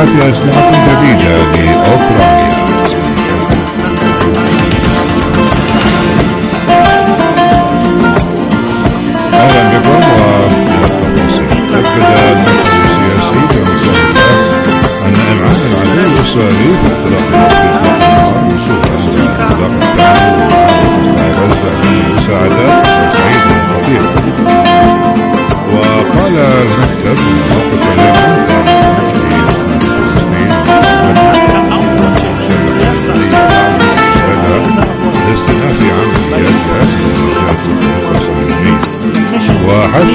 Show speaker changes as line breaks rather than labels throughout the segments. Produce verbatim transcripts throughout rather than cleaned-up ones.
لأسلحة جديدة لأوكرانيا. أهلا بكم والتفاصيل. أكد المركز السياسي بمصادرة أن إمعان العدو الإسرائيلي في اختراق النار بصورة غزة من المساعدات وسعيد خطير. وقال المكتب أن موقف اليمن لاستئناف عمليات وحث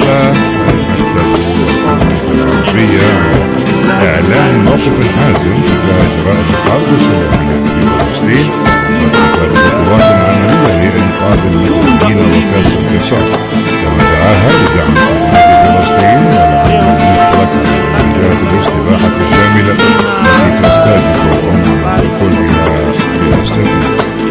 المكتب إعلان موقف حازم تجاه جرائم الحرب الصهيونية في فلسطين واتخاذ خطوات عملية لإنقاذ المسلمين وكسر القصاص، كما تعهد بدعم فلسطين والعمل المشترك على مجال الاستباحة الشاملة التي تستهدف الأمم كلها بلا استثناء.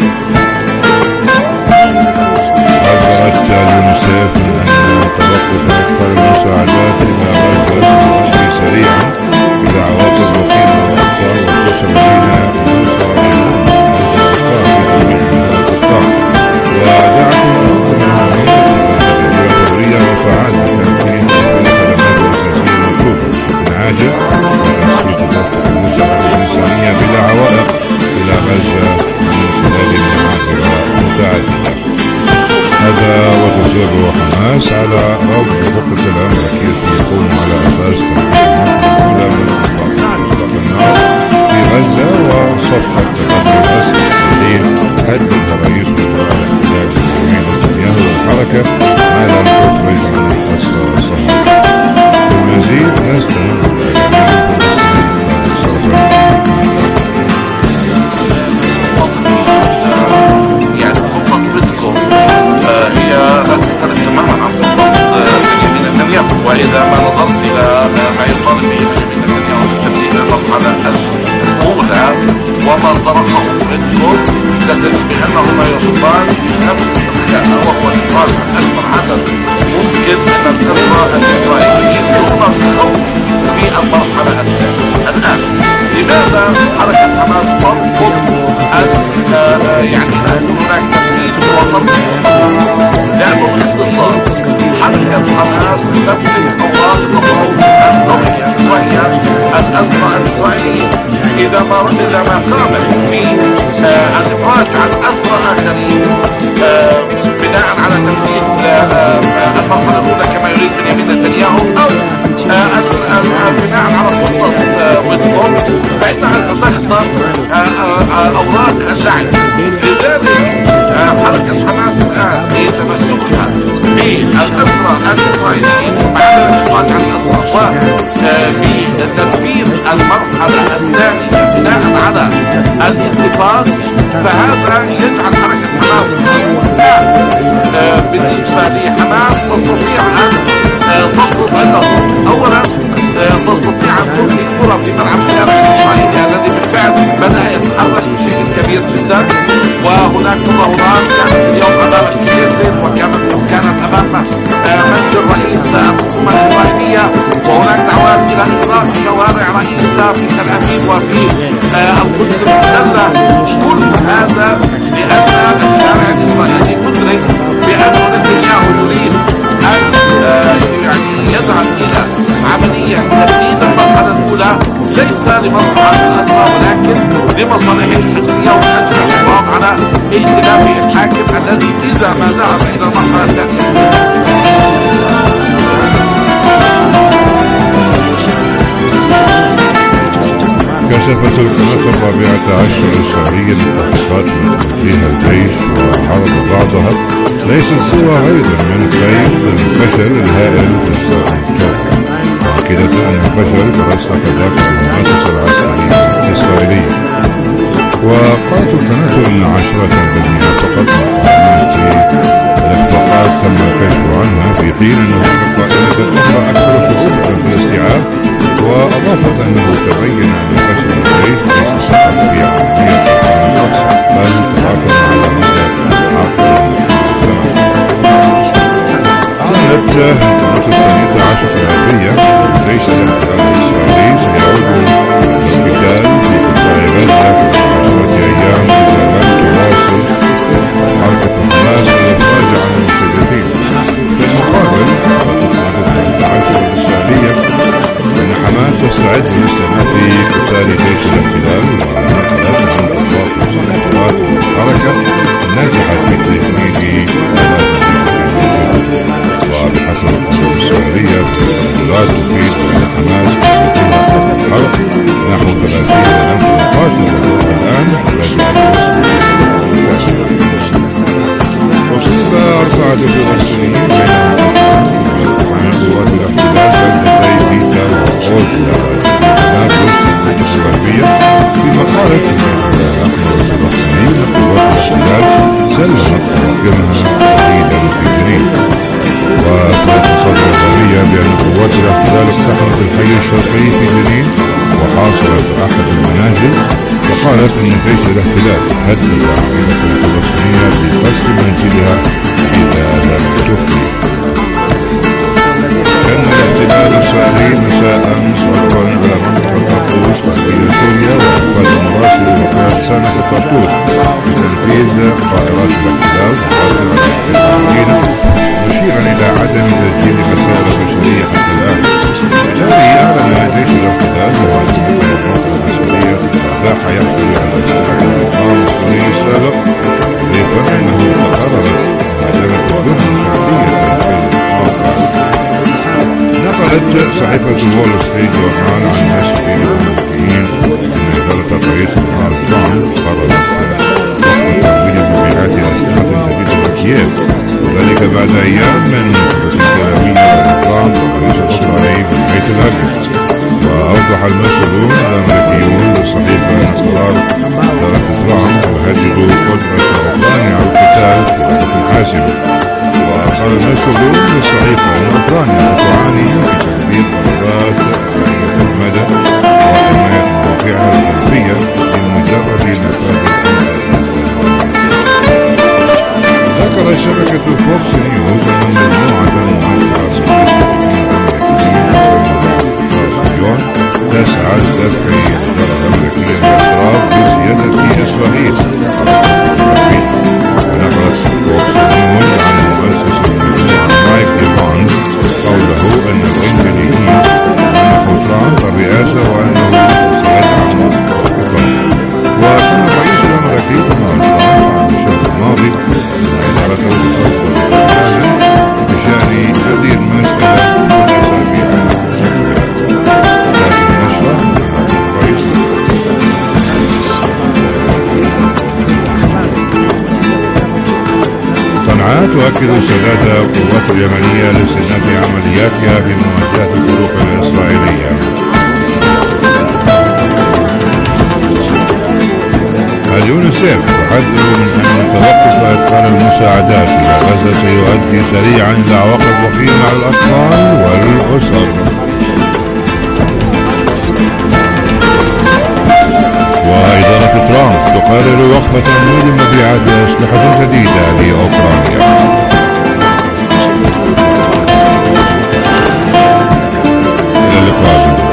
حذرت اليونسيف من أن توقف إدخال المساعدات إلى غزة سيؤدي سريعا إلى عواقب وخيمة وأخطار وانتشر بين ودعت فورية وفعالة لتأمين الخدمات الأساسية المطلوبة من عاجل وتسويق ضغط المساعدة الإنسانية بلا عوائق إلى غزة من خلال المعابر المتعددة. هذا وتزور حماس على رفض الخطة الأمريكية يقوم على أساس تنفيذ إطلاق النار في غزة وصفقة تبادل الأسرى الذين هدد رئيس وزراء الاحتلال بنيامين نتنياهو والحركة ما لم تخرج عن الأسرى الصهيونية. بالمزيد نستمر
وإذا ما نظرت إلى ما يقال به بنيامين نتنياهو بالتبديل المرحلة الأولى وما طرحه بيتكو تدرك بأنه ما يصبان بنفس الخيانة وهو إخراج من أكبر عدد ممكن من الأسرى الإسرائيليين يستخدمون في المرحلة الثانية. الآن لماذا حركة حماس ترفض أن يعني أن هناك تمديد وطرد؟ لأنه باختصار حركة حماس تملك أوراق مفروض القوية وهي الأسرى الإسرائيليين. إذا ما إذا ما قامت بالإفراج عن أسرى آخرين بناء على تنفيذ المرحلة الأولى كما يريد بنيامين نتنياهو أو بناء على خطة ويتكو فإنها ستخسر أوراق الدعم. لذلك حركة حماس الآن لتمسكها بالأسرى الإسرائيليين بعد الإفراج عن الأسرى وبتنفيذ المرحلة الثانية بناء على الاتفاق، فهذا يجعل حركة حماس بالنسبة لحماس تستطيع أن تطلب أنه أولا تستطيع أن تلقي كرة في ملعب الشارع الإسرائيلي الذي بالفعل بدأ يتحرك بشكل كبير جدا. وهناك تظاهرات كانت اليوم أمام الكنيسة وكانت كانت أمام منزل رئيس الحكومة الإسرائيلية، وهناك دعوات إلى إغلاق شوارع رئيسها في تل أبيب وفي القدس المحتلة. كل هذا لأن الشارع الإسرائيلي مدرك بأن نتنياهو يريد أن يعني يذهب إلى عملية تبديد المرحلة الأولى ليس لمصلحة الأسرى ولكن لمصالحه الشخصية ومن أجل الحفاظ على ائتلاف الحاكم الذي إذا ما ذهب إلى المرحلة الثانية.
كشفت القناة الرابعة عشر الإسرائيلية التحقيقات فيها الجيش وعرض بعضها ليست سوى غير من خيط الفشل الهائل في الإسرائيلية، مؤكدة أن الفشل ترسخ داخل المؤسسة العسكرية الإسرائيلية. وقالت القناة إن عشرة بالمئة فقط من الإخفاقات تم الكشف عنها، في حين أن هناك قائمة أخرى أكثر صعوبة في الاستيعاب. وأضافت أنه تبين أن فشل الجيش ليس فقط في عملية القصف بل تراكم على مدى عقد سنة. أعلنت القناة الثانية عشر العربية أن جيش الاحتلال الإسرائيلي سيعود تستعد لاستئناف قتال جيش الاحتلال حركة نجحت في تجنيد وبحسب القوات الإسرائيلية التدخلات تفيد أن حماس الحرب نحو ثلاثين ألف مقاتل الآن أصيب أربعة فلسطينيين بينهم قوات الاحتلال بلدتي بيتا وأوزلا نابلس الغربية فيما قالت الفلسطينيين قوات الاحتلال سلمت مواقفها تقريبا في جنين. وقالت الصدر الغربية بأن قوات الاحتلال اقتحمت الحي الشرقي في جنين وحاصرت أحد المنازل، وقالت أن جيش الاحتلال هدد عائلة الفلسطينية بقصف منزلها إذا لم تفلي. كان الاحتلال الإسرائيلي مساء ضربا على منطقة طرطوس في سوريا وأقبل مراسل وقائد سنة طرطوس بتنفيذ قرارات الاحتلال قاصرة في المدينة، مشيرا إلى عدم تسجيل خسائر بشرية حتى الآن. بالتالي أعلن جيش الاحتلال وأن المسؤولية لا يحصل على الإقامة الصيني السابق، ضيفا أنه تقررت مهاجمة الجنود الشعبية. نقلت صحيفة وول ستريت جورنال عن مسؤولين أمريكيين أن إدارة الرئيس دونالد ترامب قررت وقف تمويل مبيعات أسلحة جديدة لكييف، وذلك بعد أيام من الانتخابات بين ترامب والرئيس الأوكراني بيت الهجرة. وأوضح المسؤولون الأمريكيون للصحيفة أن قرار إدارة ترامب يهدد قدرة أوكرانيا على القتال في وقت حاسم. وقال المسؤولون للصحيفة أن أوكرانيا تعاني في تطبيق ضربات بعيدة المدى وحماية مواقعها الجنوبية بمجرد نفاذ. ذكرت شبكة فوكس نيوز أن مجموعة معسكرة أمريكيين تسعى لدفع الإدارة الأمريكية للاعتراف بزيادة إسرائيل. ونقلت فوكس نيوز عن مؤسس المجموعة مايك ديفانز قوله أن الإنجليزيين منحوا ترامب الرئاسة وأنه سيدعم ترامب. وكان الرئيس الأمريكي دونالد ترامب في الشهر الماضي إدارته بشأن هذه المسألة والأسابيع صنعاء تؤكد استعداد القوات اليمنية لاستئناف عملياتها في مواجهة الفروق الإسرائيلية. اليونيسيف تحذر من أن توقف إدخال المساعدات إلى غزة سيؤدي سريعا إلى عواقب وخيمة على الأطفال والأسر. وإدارة ترامب تقرر وقف تمويل مبيعات أسلحة جديدة لأوكرانيا. إلى اللقاء.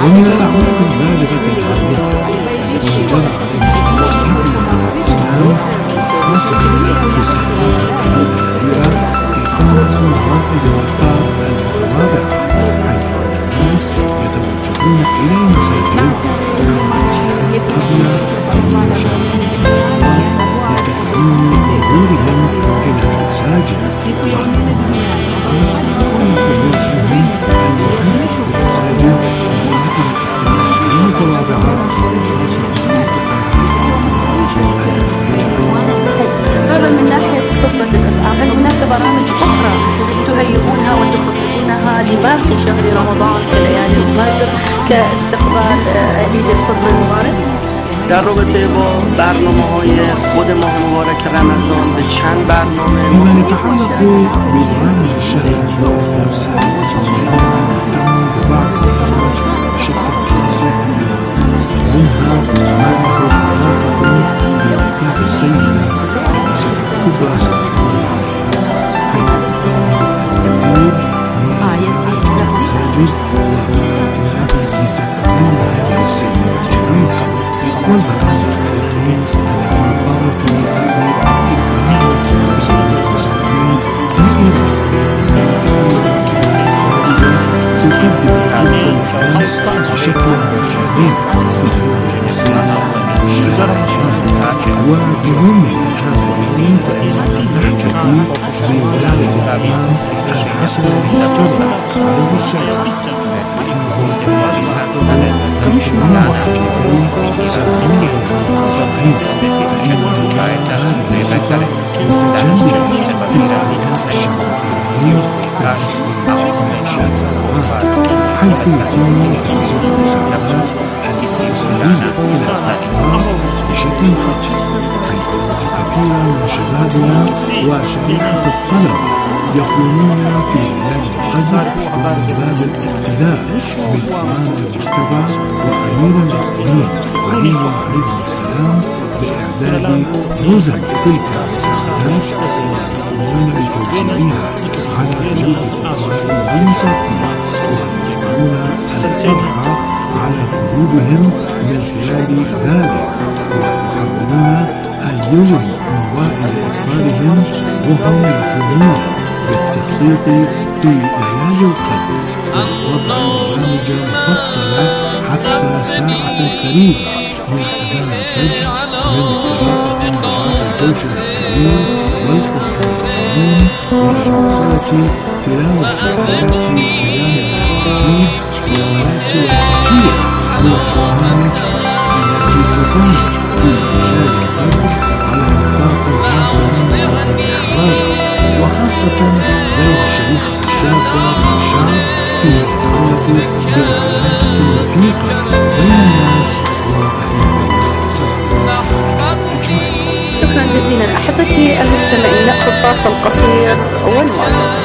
ومن الأعمال البالغة الفائدة التي جرى عليها الإسلام خاصة في السنوات الأخيرة إقامة موائد الإفطار المتواضعة حيث الناس يتوجهون إلى المساجد قبل مشاهدة الصلاة لتكريم ظهورهم إلى المساجد ويمكنهم أن يعيشوا في المساجد المتواضعة
هذا من ناحية صفة الإطعام. هل هناك برامج أخرى تهيئونها وتخططونها لباقي شهر رمضان كليالي القدر كاستقبال عيد الفطر المبارك؟
در رابطه با برنامه‌های خود ماه مبارک رمضان به چند برنامه
فيما يتعلق ببرامج الشهر المبارك نفسه نهتم ببعض البرامج بشكل خاص منها ما له علاقة بالأوقات السيئة التي ستكون حيث الكثير من المساجد والأماكن التي تتزين هذه السيئة عنها والبرامج التي تتعرض في هذه الإكرام بسبب المساجين تقدم الناس بشكل مشابه وبهم التكافؤين نحتفي بولادة الإمام الحسن المجتبى عليه السلام حيث يكون تنظيم المساعدات الاستثمارية إلى الاستثمار بشكل خاص حيث كثيرا من شبابنا وشريحة الطلبة يقومون في ليالي القدر من باب الاقتداء بالإمام المجتبى وأمير المؤمنين علي عليه السلام بإعداد نزل تلك المساعدات ويقومون بتوزيعها على بيوت الفقراء والمساكين ويجعلون الطبع على قلوبهم من خلال ذلك ويحاولون أن يجروا موائد إفطارهم وهم يقومون بالتخطيط في ليالي القدر ووضع برامج مفصلة حتى ساعة قريبة من أذان الفجر من قراءة بعض الجوش الكريم والقرآن الكريم ومواصلة تلاوة آيات كلام المحتاجين وآيات الكثير من البرامج التي تقام في ليالي القدر على نطاق واسع والإحراج وخاصة ذات الشريحة الشابة والشعب فيما يتعلق بالعلاقة الوثيقة بين الناس وأهل
شكرا جزيلا أحبتي المستمعين. نأخذ فاصل قصير ونواصل.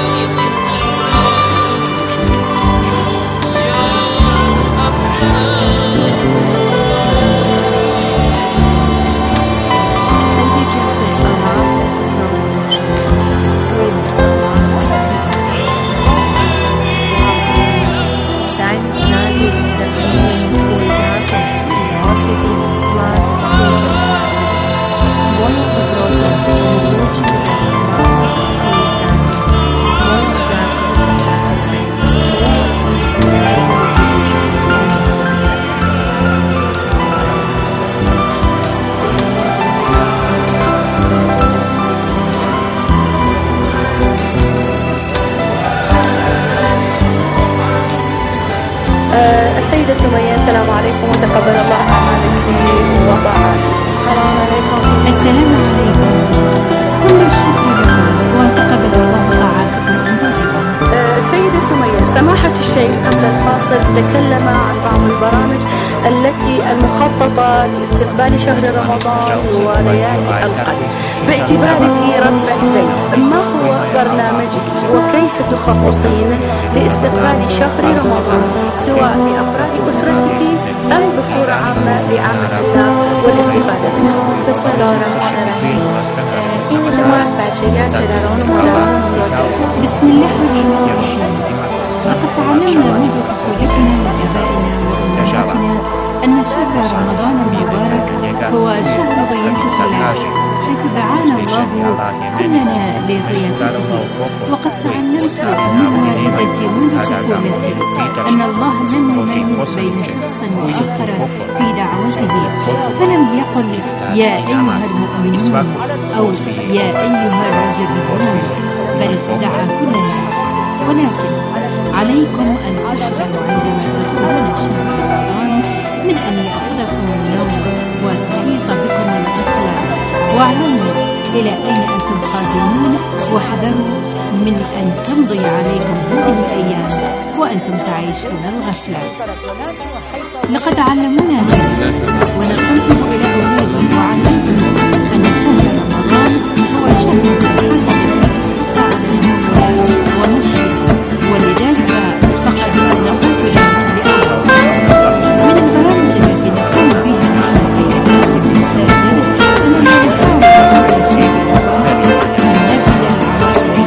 السيدة سمية، السلام عليكم وتقبل الله أعمالك وطاعاتك.
السلام عليكم. السلام عليكم. كل الشكر لله وتقبل الله طاعاتكم أنتم أيضا.
السيدة سمية، سماحة الشيخ قبل الفاصل تكلم عن بعض البرامج التي المخططة لاستقبال شهر رمضان وليالي القدر. باعتبارك ربة زين، ما هو برنامجك وكيف تخططين لاستقبال شهر رمضان سواء لأفراد أسرتك أو بصورة عامة لعامة الناس والاستفادة منه؟
بسم الله الرحمن الرحيم. این شما از بچگی از پدران و مادران یاد گرفتید. بسم الله الرحمن الرحیم. لقد تعلمنا منذ طفولتنا من آبائنا أن شهر رمضان المبارك هو شهر ضيافة الله، حيث دعانا الله كلنا لضيافته. وقد تعلمت من والدتي منذ طفولتي أن الله لم يميز بين شخص وآخر في دعوته، فلم يقل يا أيها المؤمنون أو يا أيها الرجل الروم، بل دعا كل الناس. ولكن عليكم أن تحذروا عندما تدخلون شهر رمضان من أن يأخذكم النوم وتحيط بكم الغفلة، واعلموا إلى أين أنتم قادمون، واحذروا من أن تمضي عليكم هذه الأيام وأنتم تعيشون الغفلة. لقد علمونا ونقلتم إلى أولادهم وعلمتم أن شهر رمضان هو شهر حسن ومشي، ولذلك فقد نقول لهم من البرامج التي نقوم بها مع السيدات في المساجد أننا نحاول كل شيء أن نجد العوائل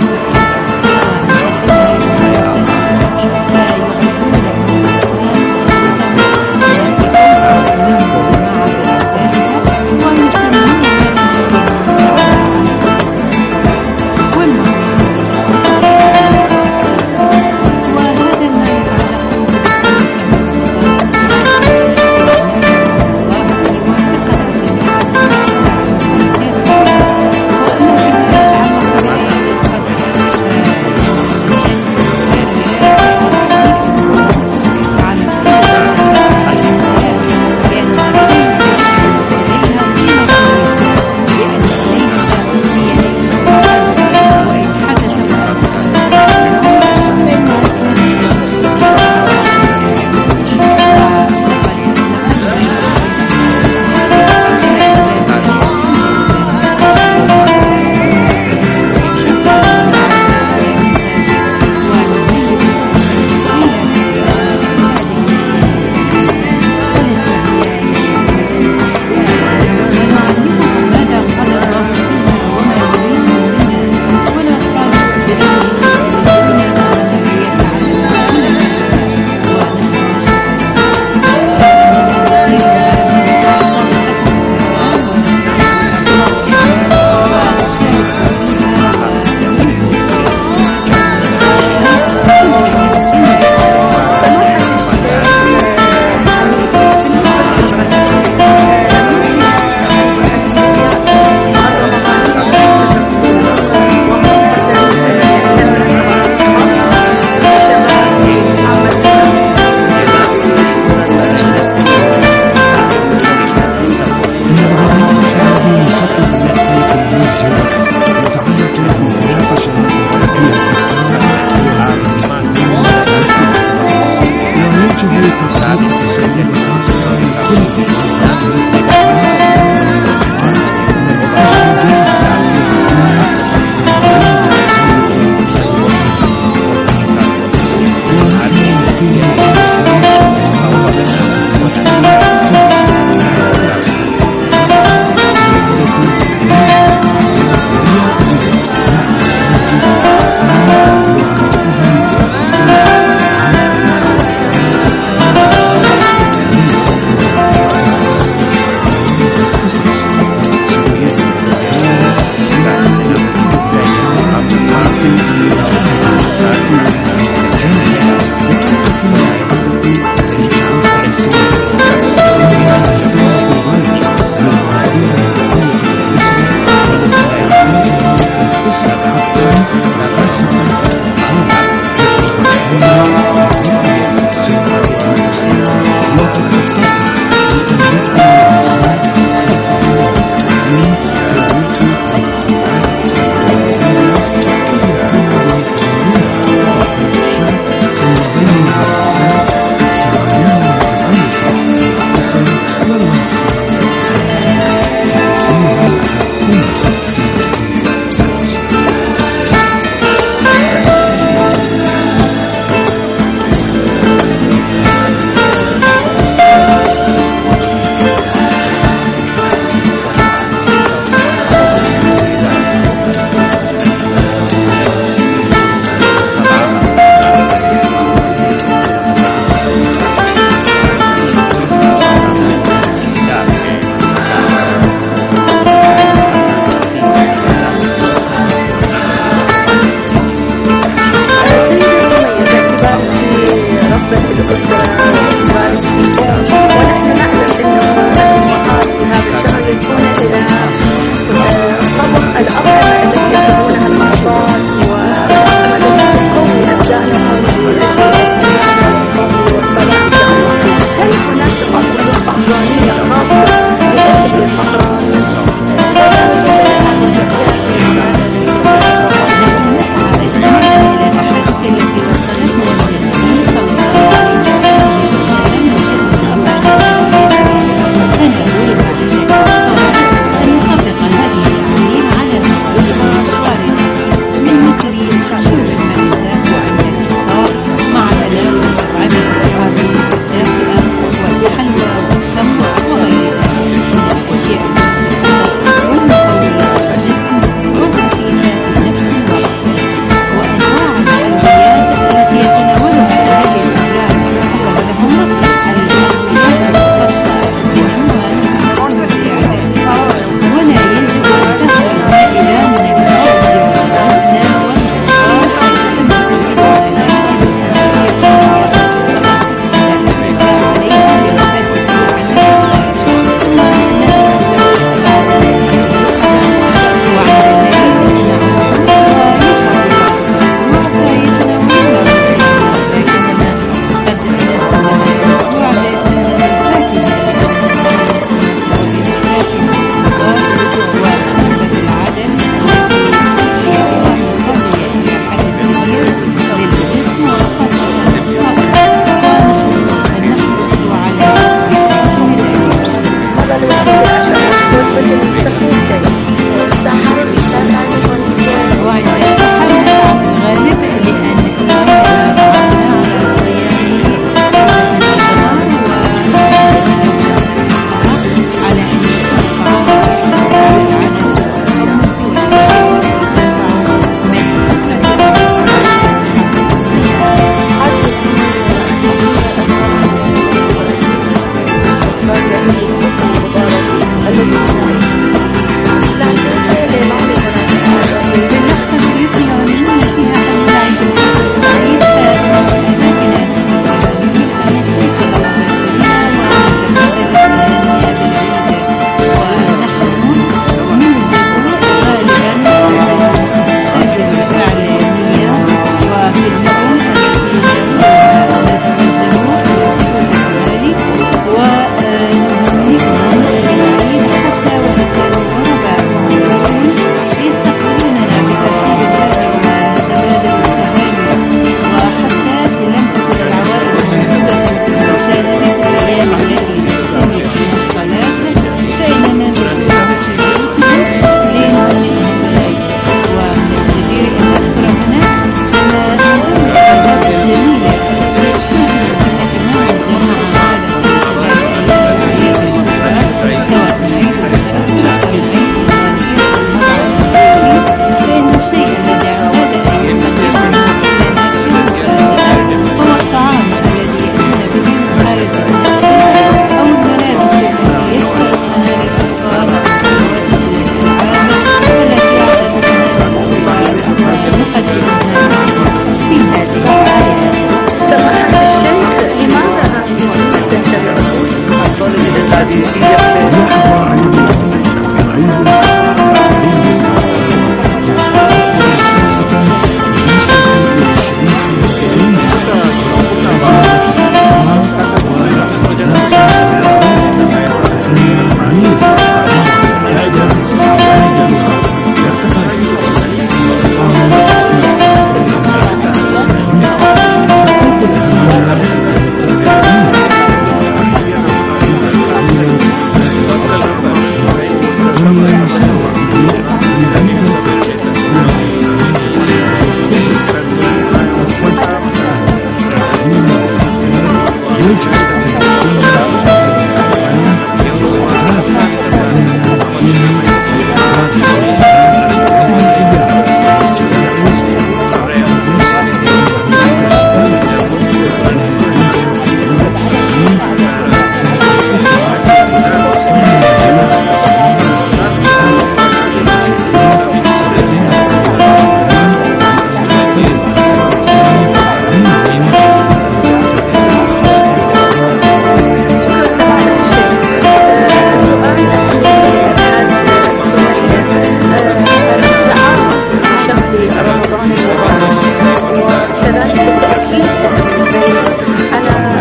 رمضان المبارك، وكذلك التأكيد على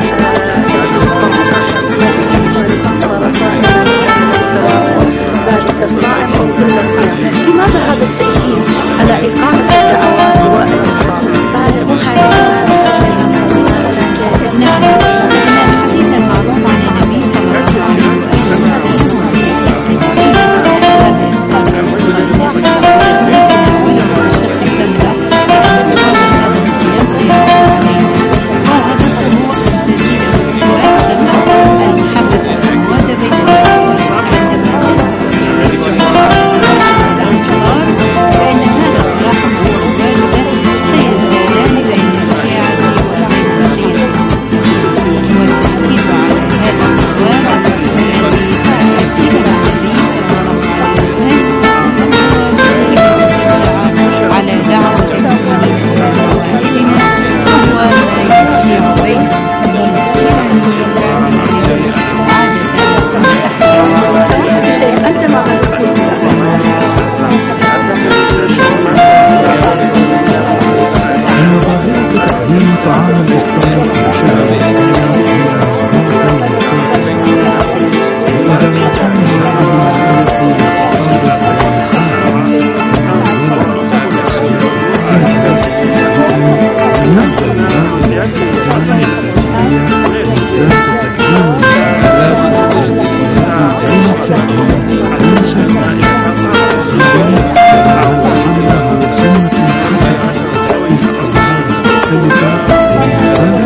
ذلك الصائم وكل الصيام. لماذا هذا التأكيد على إقامة الدعوات والإفطار؟ مو حاجة
نعم، الحديث المعروف عن النبي صلى الله عليه وسلم
ذلك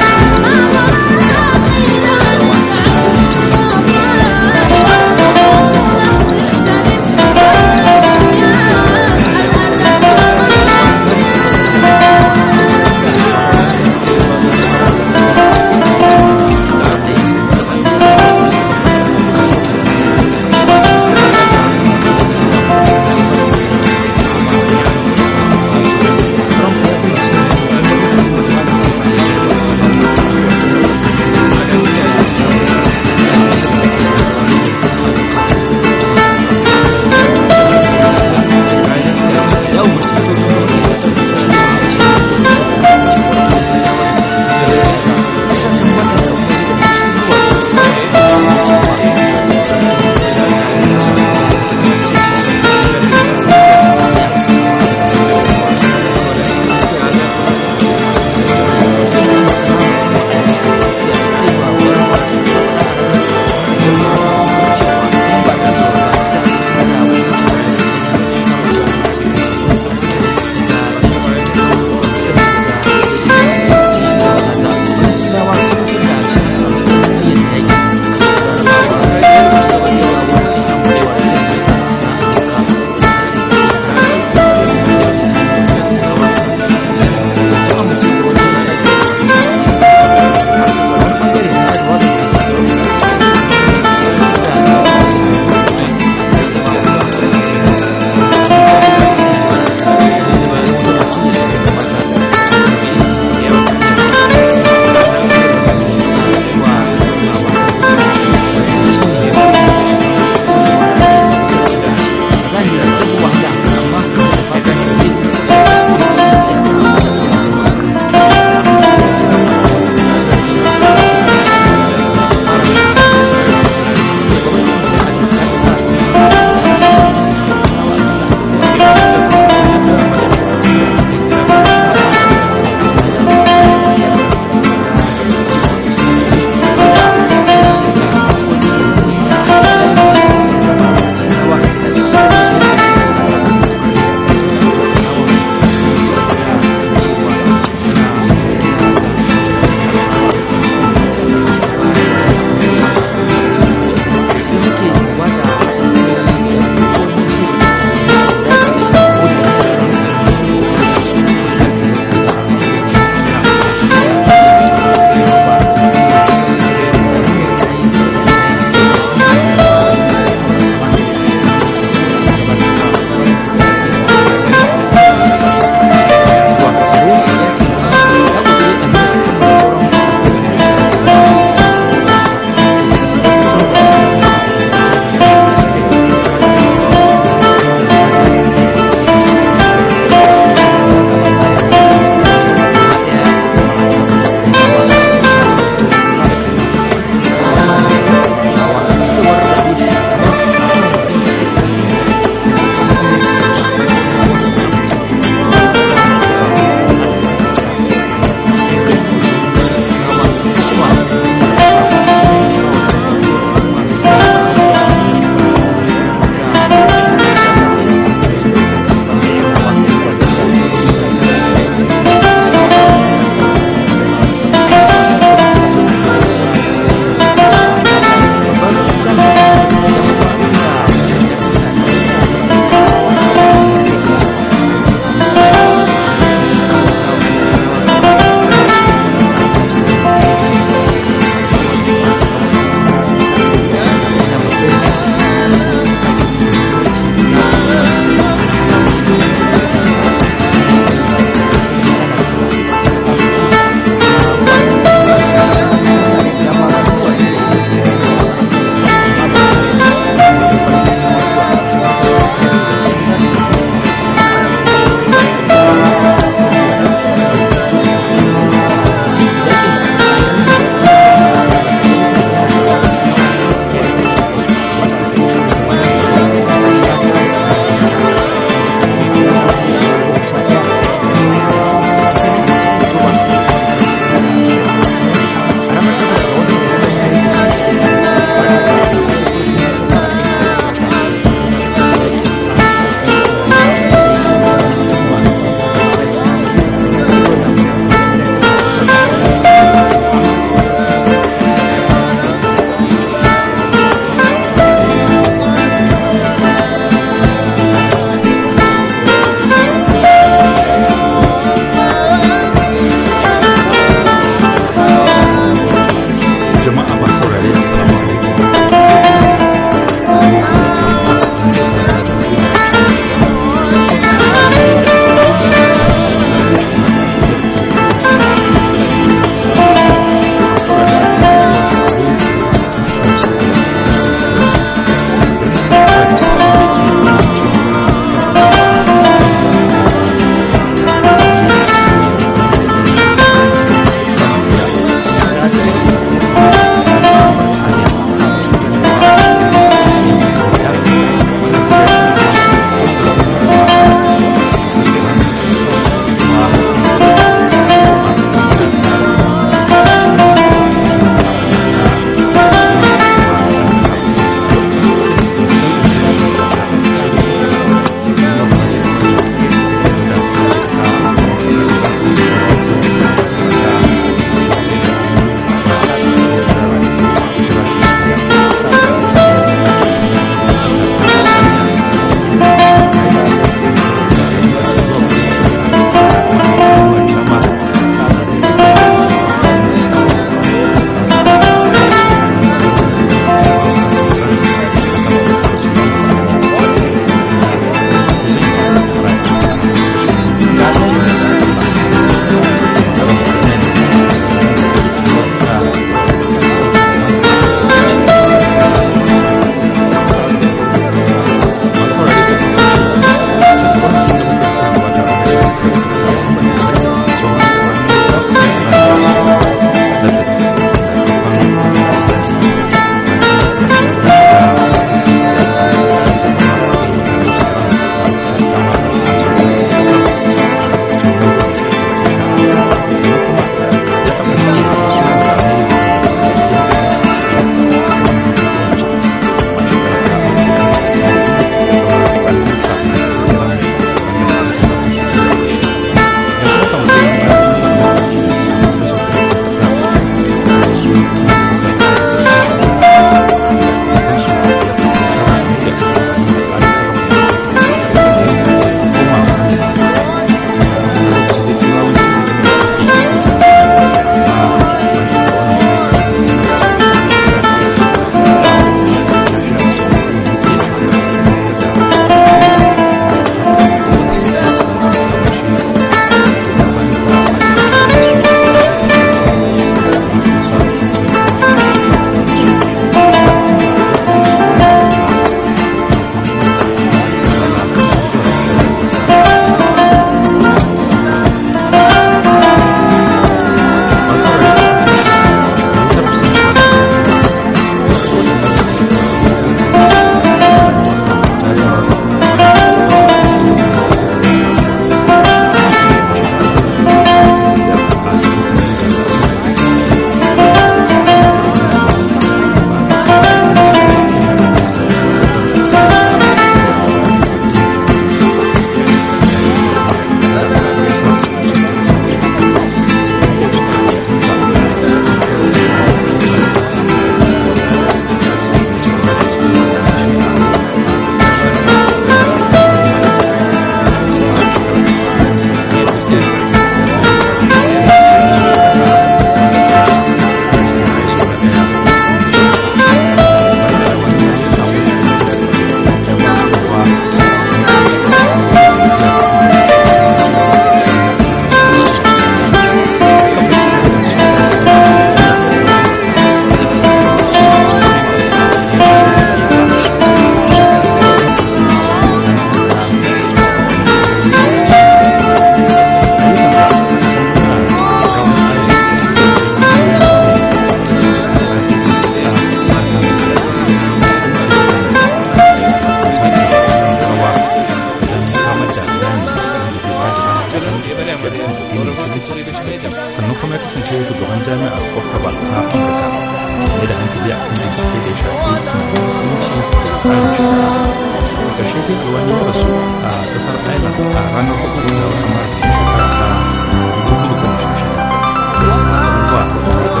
kai alwani ya rasu a kasar Thailand a ranar hudu ga watan Maris shekara ta dubu biyu da goma sha shida. Abubuwa da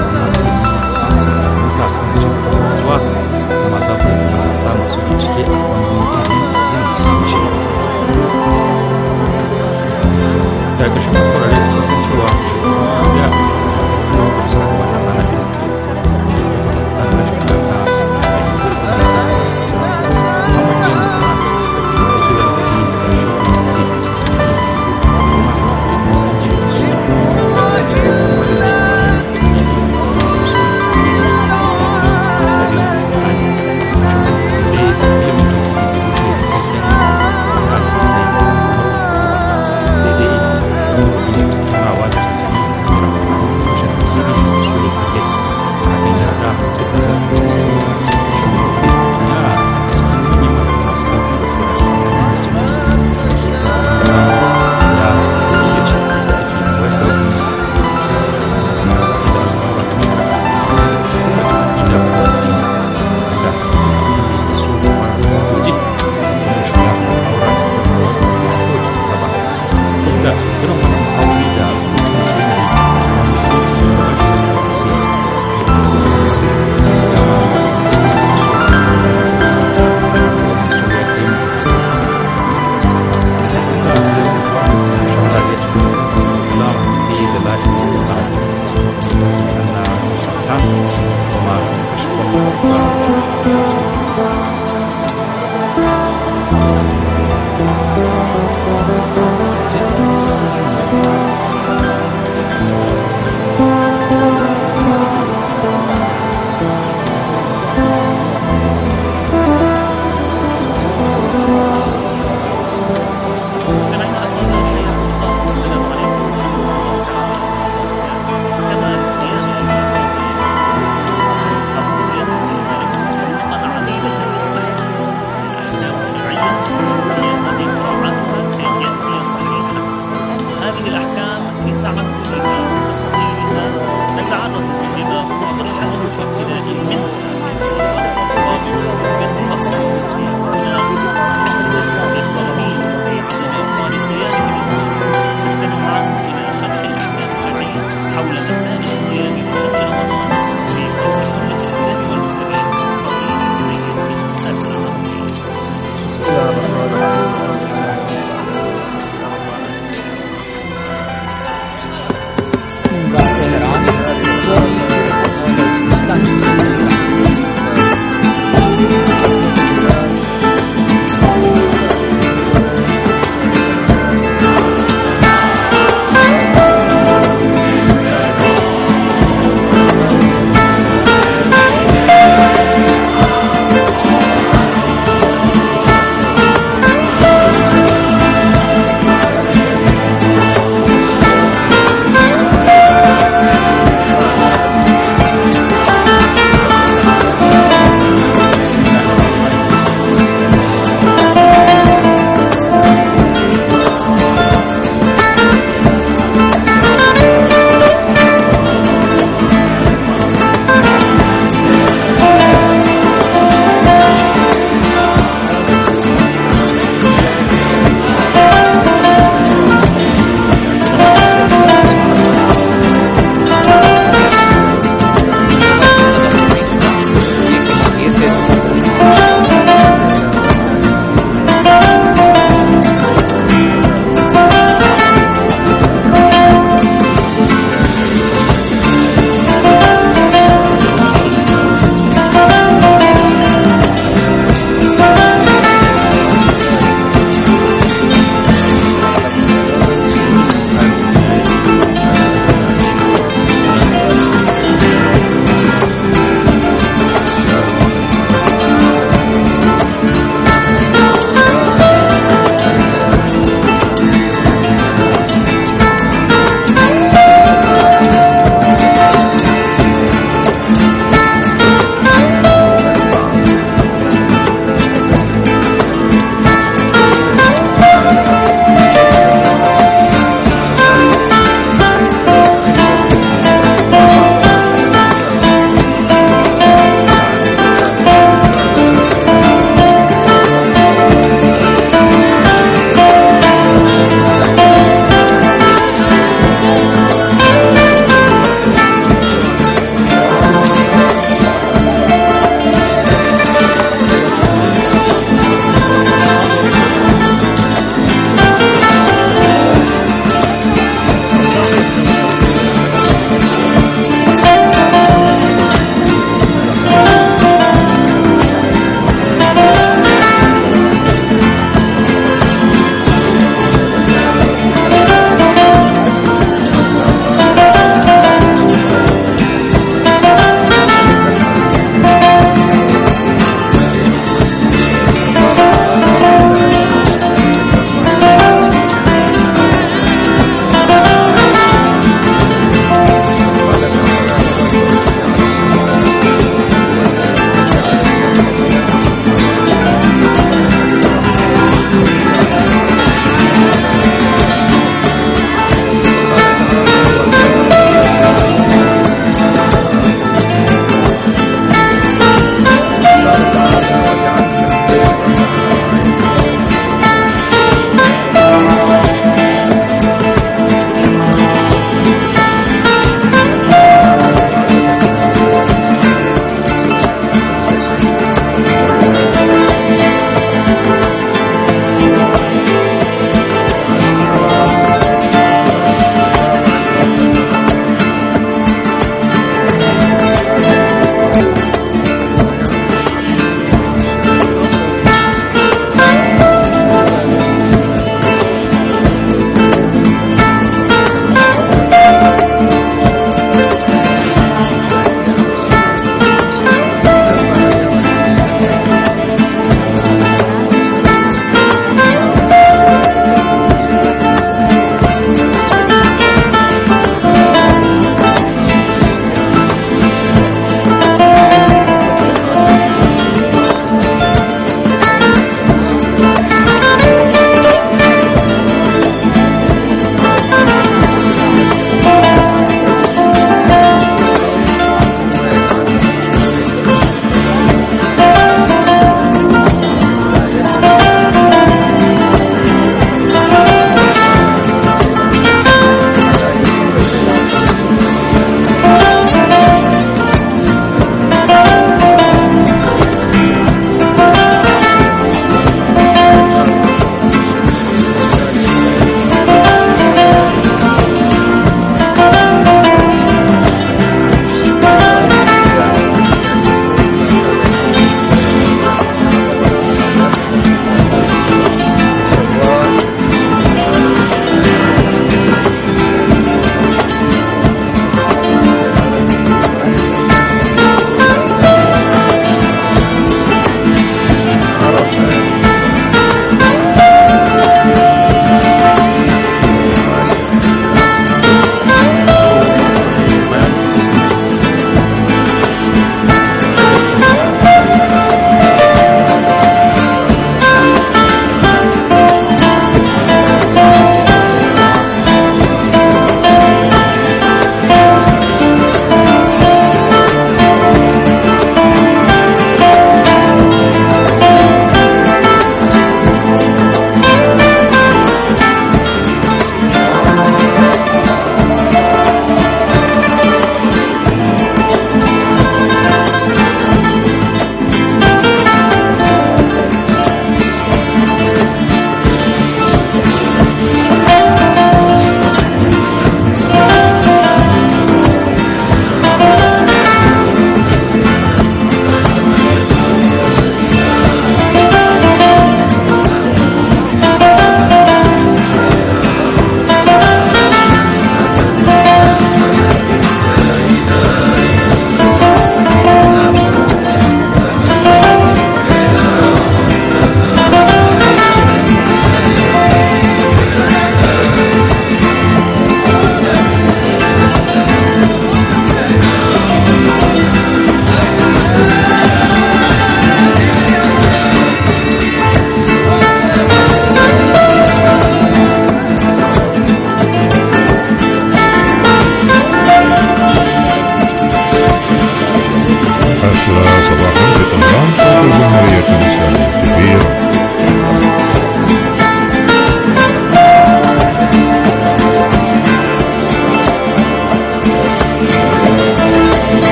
mun sa sun ci zuwa kuma za ku zama sa masu bincike a wannan ilimin yin musamman. Da ƙarshen masu saurare da kasancewa ya kusa da wannan rana da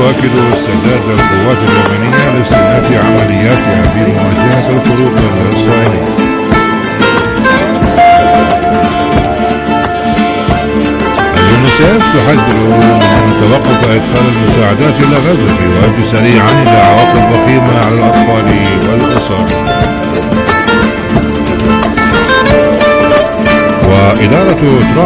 تواكب استعداد القوات اليمنية لاستئناف عملياتها في مواجهة الخروق الإسرائيلي. اليونيسيف تحذر من أن توقف إدخال المساعدات إلى غزة يؤدي سريعا إلى عواقب وخيمة على الأطفال والأسر. وإدارة ترامب